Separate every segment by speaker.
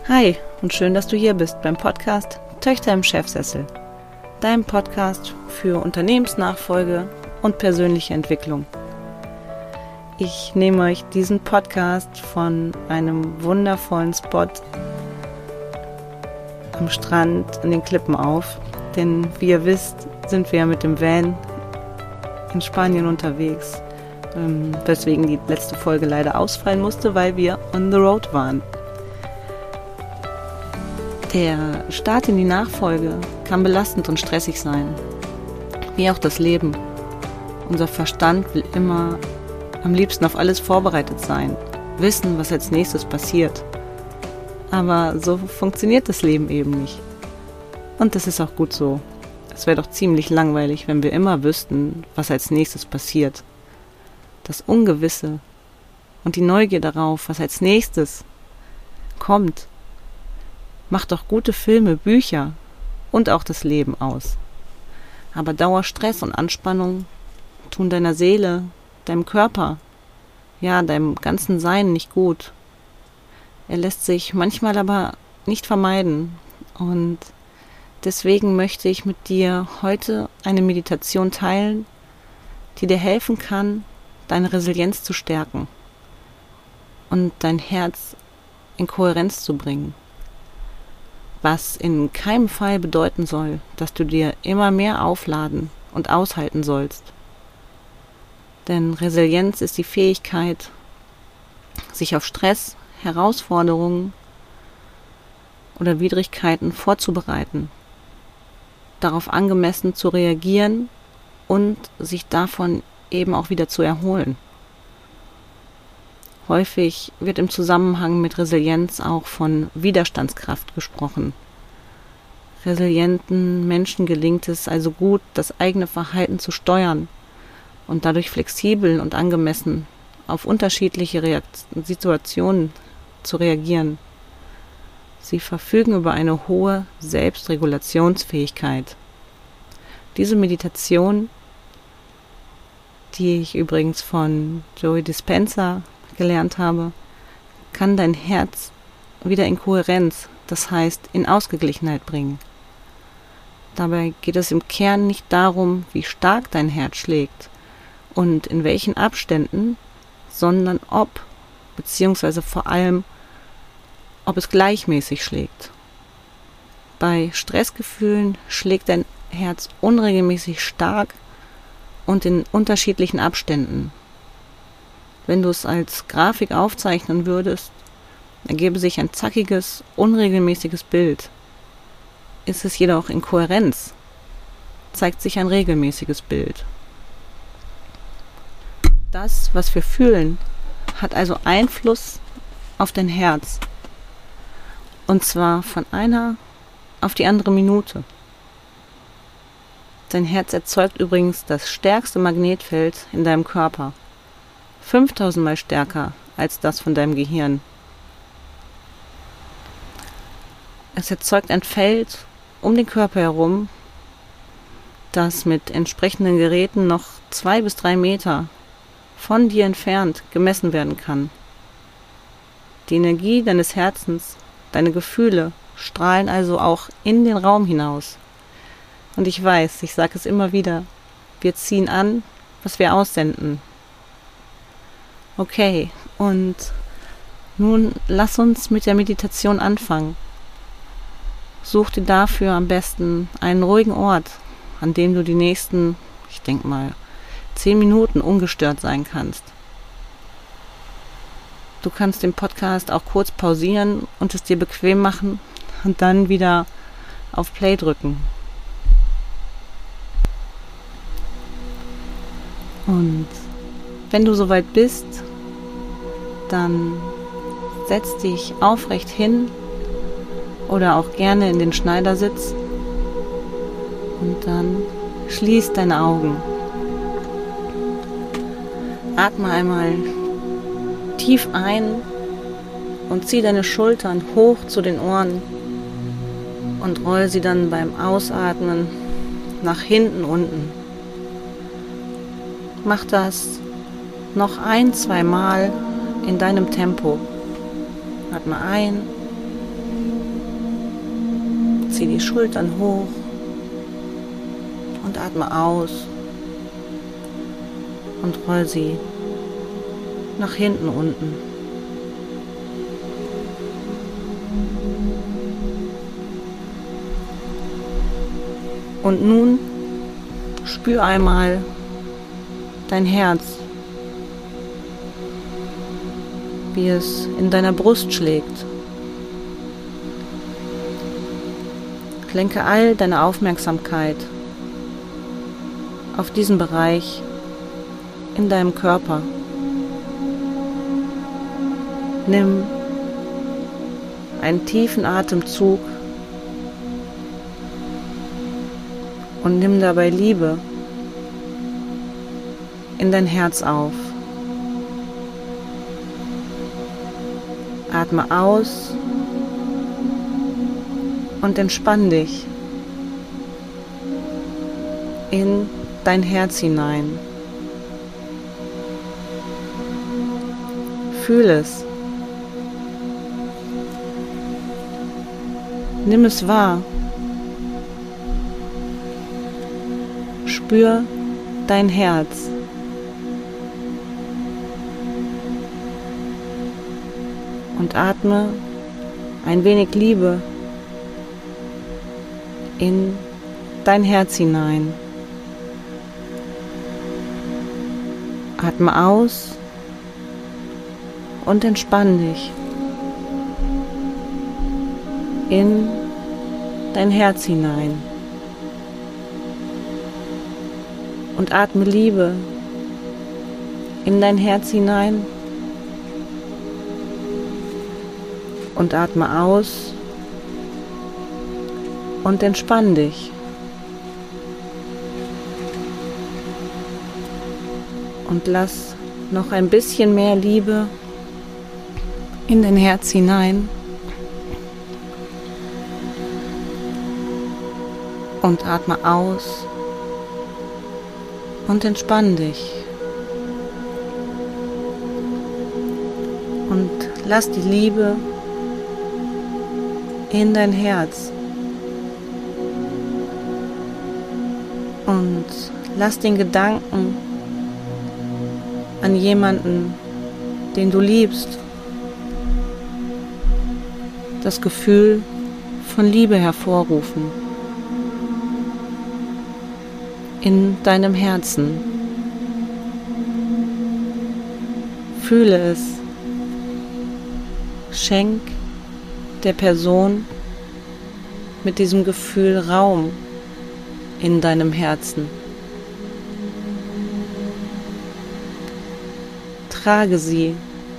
Speaker 1: Hi und schön, dass du hier bist beim Podcast Töchter im Chefsessel, deinem Podcast für Unternehmensnachfolge und persönliche Entwicklung. Ich nehme euch diesen Podcast von einem wundervollen Spot am Strand an den Klippen auf, denn wie ihr wisst, sind wir ja mit dem Van in Spanien unterwegs, weswegen die letzte Folge leider ausfallen musste, weil wir on the road waren. Der Start in die Nachfolge kann belastend und stressig sein, wie auch das Leben. Unser Verstand will immer am liebsten auf alles vorbereitet sein, wissen, was als nächstes passiert. Aber so funktioniert das Leben eben nicht. Und das ist auch gut so. Es wäre doch ziemlich langweilig, wenn wir immer wüssten, was als nächstes passiert. Das Ungewisse und die Neugier darauf, was als nächstes kommt, macht doch gute Filme, Bücher und auch das Leben aus. Aber Dauerstress und Anspannung tun deiner Seele, deinem Körper, ja, deinem ganzen Sein nicht gut. Er lässt sich manchmal aber nicht vermeiden. Und deswegen möchte ich mit dir heute eine Meditation teilen, die dir helfen kann, deine Resilienz zu stärken und dein Herz in Kohärenz zu bringen. Was in keinem Fall bedeuten soll, dass du dir immer mehr aufladen und aushalten sollst. Denn Resilienz ist die Fähigkeit, sich auf Stress, Herausforderungen oder Widrigkeiten vorzubereiten, darauf angemessen zu reagieren und sich davon eben auch wieder zu erholen. Häufig wird im Zusammenhang mit Resilienz auch von Widerstandskraft gesprochen. Resilienten Menschen gelingt es also gut, das eigene Verhalten zu steuern und dadurch flexibel und angemessen auf unterschiedliche Situationen zu reagieren. Sie verfügen über eine hohe Selbstregulationsfähigkeit. Diese Meditation, die ich übrigens von Joey Dispenza gelernt habe, kann dein Herz wieder in Kohärenz, das heißt in Ausgeglichenheit bringen. Dabei geht es im Kern nicht darum, wie stark dein Herz schlägt und in welchen Abständen, sondern ob, beziehungsweise vor allem, ob es gleichmäßig schlägt. Bei Stressgefühlen schlägt dein Herz unregelmäßig stark und in unterschiedlichen Abständen. Wenn du es als Grafik aufzeichnen würdest, ergebe sich ein zackiges, unregelmäßiges Bild. Ist es jedoch in Kohärenz, zeigt sich ein regelmäßiges Bild. Das, was wir fühlen, hat also Einfluss auf dein Herz. Und zwar von einer auf die andere Minute. Dein Herz erzeugt übrigens das stärkste Magnetfeld in deinem Körper. 5000 Mal stärker als das von deinem Gehirn. Es erzeugt ein Feld um den Körper herum, das mit entsprechenden Geräten noch 2 bis 3 Meter von dir entfernt gemessen werden kann. Die Energie deines Herzens, deine Gefühle strahlen also auch in den Raum hinaus. Und ich weiß, ich sage es immer wieder, wir ziehen an, was wir aussenden. Okay, und nun lass uns mit der Meditation anfangen. Such dir dafür am besten einen ruhigen Ort, an dem du die nächsten, ich denke mal, 10 Minuten ungestört sein kannst. Du kannst den Podcast auch kurz pausieren und es dir bequem machen und dann wieder auf Play drücken. Und wenn du soweit bist, dann setz dich aufrecht hin oder auch gerne in den Schneidersitz und dann schließ deine Augen. Atme einmal tief ein und zieh deine Schultern hoch zu den Ohren und roll sie dann beim Ausatmen nach hinten unten. Mach das noch 1-2 Mal in deinem Tempo. Atme ein Zieh die Schultern hoch und atme aus und roll sie nach hinten unten. Und nun spür einmal dein Herz, wie es in deiner Brust schlägt. Lenke all deine Aufmerksamkeit auf diesen Bereich in deinem Körper. Nimm einen tiefen Atemzug und nimm dabei Liebe in dein Herz auf. Atme aus und entspann dich in dein Herz hinein. Fühl es. Nimm es wahr. Spür dein Herz. Und atme ein wenig Liebe in dein Herz hinein. Atme aus und entspann dich in dein Herz hinein. Und atme Liebe in dein Herz hinein und atme aus und entspann dich. Und lass noch ein bisschen mehr Liebe in dein Herz hinein. Und atme aus und entspann dich. Und lass die Liebe in dein Herz. Und lass den Gedanken an jemanden, den du liebst, das Gefühl von Liebe hervorrufen in deinem Herzen. Fühle es. Schenk der Person mit diesem Gefühl Raum in deinem Herzen. Trage sie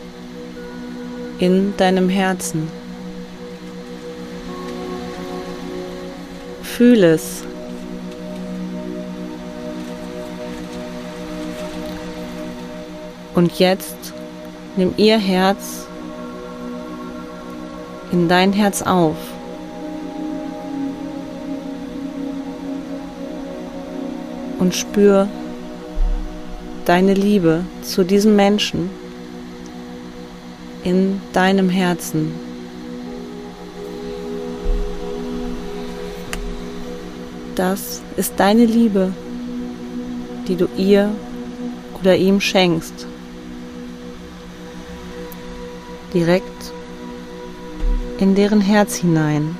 Speaker 1: in deinem Herzen. Fühle es. Und jetzt nimm ihr Herz in dein Herz auf. Und spür deine Liebe zu diesem Menschen in deinem Herzen. Das ist deine Liebe, die du ihr oder ihm schenkst. Direkt in deren Herz hinein.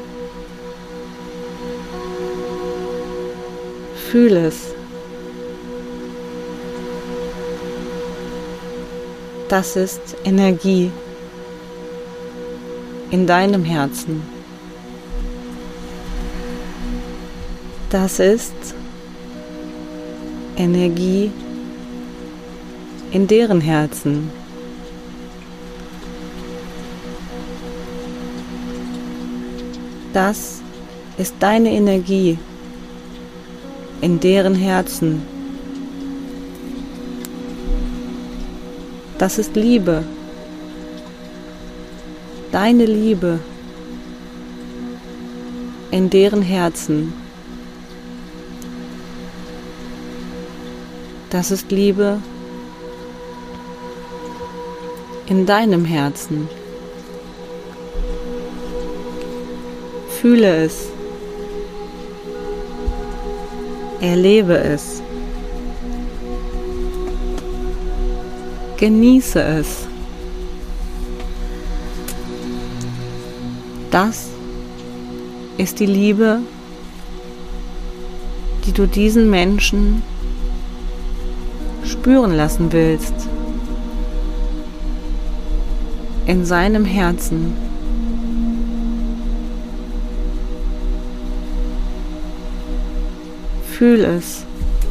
Speaker 1: Fühl es. Das ist Energie in deinem Herzen. Das ist Energie in deren Herzen. Das ist deine Energie in deren Herzen. Das ist Liebe. Deine Liebe in deren Herzen. Das ist Liebe in deinem Herzen. Fühle es. Erlebe es. Genieße es. Das ist die Liebe, die du diesen Menschen spüren lassen willst. In seinem Herzen. Fühl es.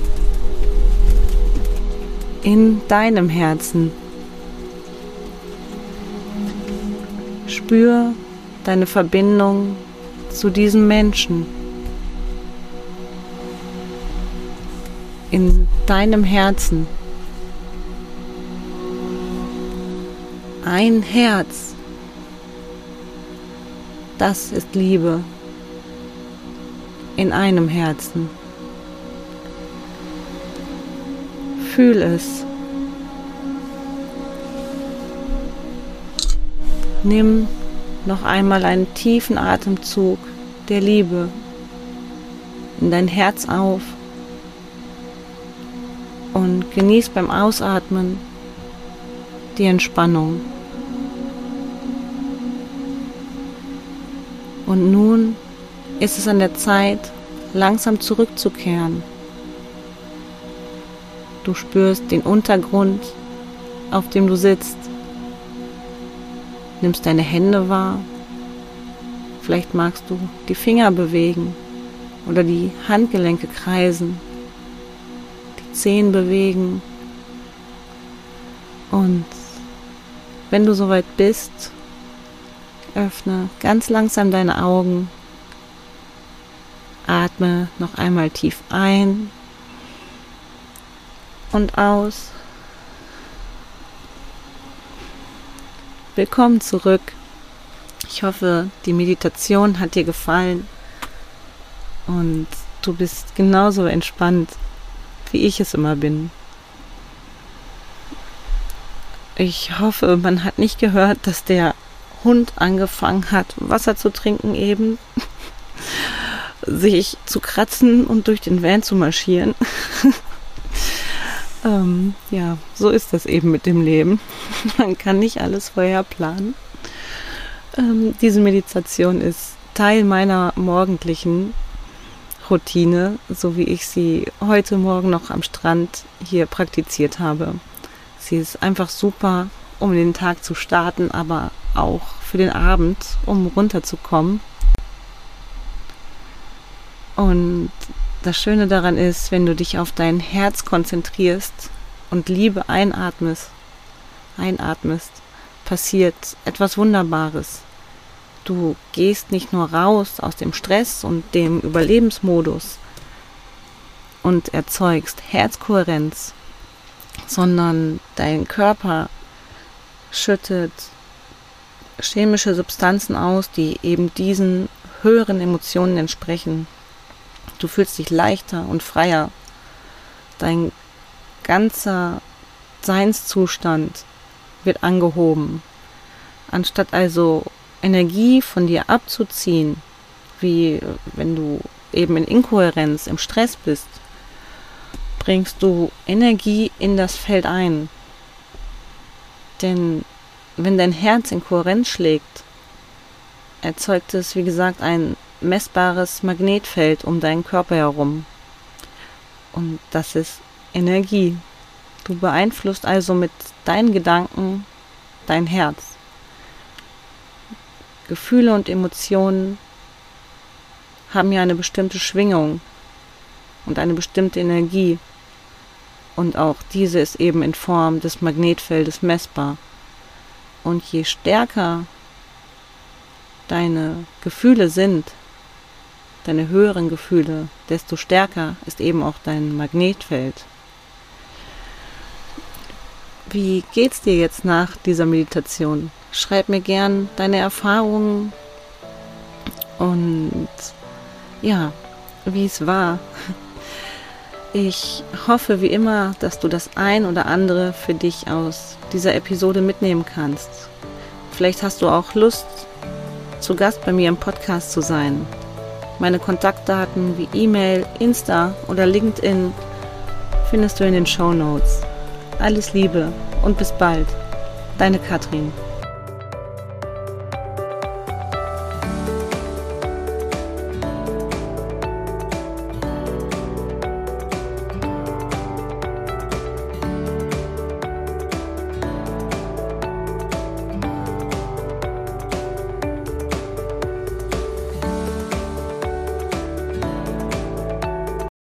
Speaker 1: In deinem Herzen. Spür deine Verbindung zu diesem Menschen. In deinem Herzen. Ein Herz. Das ist Liebe. In einem Herzen. Fühl es. Nimm noch einmal einen tiefen Atemzug der Liebe in dein Herz auf und genieß beim Ausatmen die Entspannung. Und nun ist es an der Zeit, langsam zurückzukehren. Du spürst den Untergrund, auf dem du sitzt. Nimmst deine Hände wahr. Vielleicht magst du die Finger bewegen oder die Handgelenke kreisen, die Zehen bewegen. Und wenn du soweit bist, öffne ganz langsam deine Augen. Atme noch einmal tief ein und aus. Willkommen zurück. Ich hoffe, die Meditation hat dir gefallen und du bist genauso entspannt, wie ich es immer bin. Ich hoffe, man hat nicht gehört, dass der Hund angefangen hat, Wasser zu trinken eben, sich zu kratzen und durch den Van zu marschieren. Ja, so ist das eben mit dem Leben. Man kann nicht alles vorher planen. Diese Meditation ist Teil meiner morgendlichen Routine, so wie ich sie heute Morgen noch am Strand hier praktiziert habe. Sie ist einfach super, um den Tag zu starten, aber auch für den Abend, um runterzukommen. Und das Schöne daran ist, wenn du dich auf dein Herz konzentrierst und Liebe einatmest, passiert etwas Wunderbares. Du gehst nicht nur raus aus dem Stress und dem Überlebensmodus und erzeugst Herzkohärenz, sondern dein Körper schüttet chemische Substanzen aus, die eben diesen höheren Emotionen entsprechen. Du fühlst dich leichter und freier. Dein ganzer Seinszustand wird angehoben. Anstatt also Energie von dir abzuziehen, wie wenn du eben in Inkohärenz, im Stress bist, bringst du Energie in das Feld ein. Denn wenn dein Herz in Kohärenz schlägt, erzeugt es, wie gesagt, ein messbares Magnetfeld um deinen Körper herum. Und das ist Energie. Du beeinflusst also mit deinen Gedanken dein Herz. Gefühle und Emotionen haben ja eine bestimmte Schwingung und eine bestimmte Energie. Und auch diese ist eben in Form des Magnetfeldes messbar. Und je stärker deine Gefühle sind, deine höheren Gefühle, desto stärker ist eben auch dein Magnetfeld. Wie geht's dir jetzt nach dieser Meditation? Schreib mir gern deine Erfahrungen und ja, wie es war. Ich hoffe wie immer, dass du das ein oder andere für dich aus dieser Episode mitnehmen kannst. Vielleicht hast du auch Lust, zu Gast bei mir im Podcast zu sein. Meine Kontaktdaten wie E-Mail, Insta oder LinkedIn findest du in den Shownotes. Alles Liebe und bis bald. Deine Katrin.